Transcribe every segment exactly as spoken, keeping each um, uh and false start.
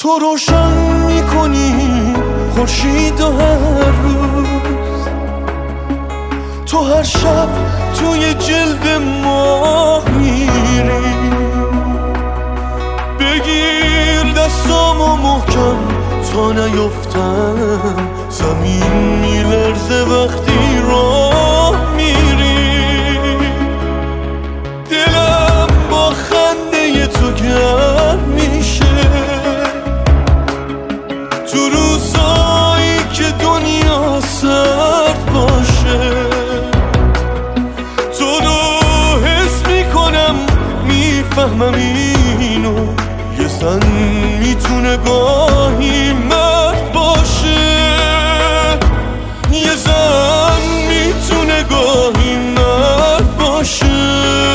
تو روشن میکنی خورشید و هر روز، تو هر شب توی جلد ماه میری. بگیر دستامو محکم تا نیفتم، زمین میلرزه وقتی راه میری. دلم با خنده تو گرم میشه تو روزایی که دنیا سرد باشه. تو رو حس میکنم میفهمم اینو، یه زن میتونه گاهی مرد باشه، یه زن میتونه گاهی مرد باشه.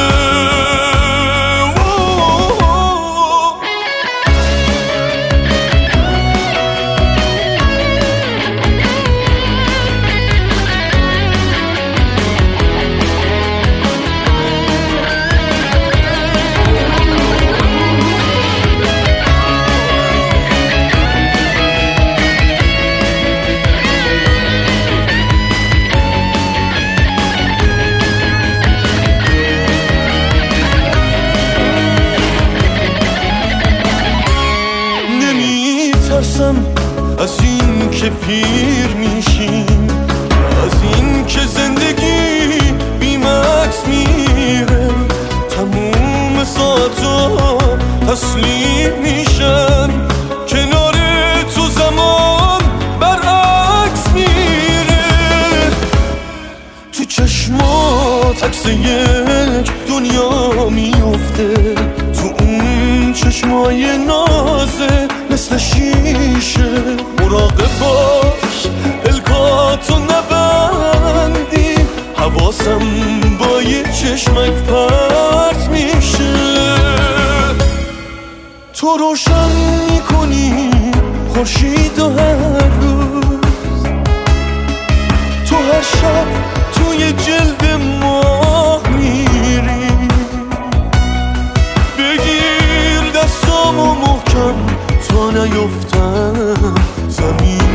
از این که پیر میشیم، از این که زندگی بی‌مکث میره، تموم ساعتا تسلیم میشن، کنار تو زمان برعکس میره. تو چشمات عکس یک دنیا میفته، تو اون چشمای نازه مثل شیشه. مراقب باش الکاتو نبندی، حواسم با یه چشمک پرت میشه. تو روشن میکنی خورشید و هر روز، تو هر شب توی جلد ماه میری. بگیر دستامو محکم تا نیفتم، زمین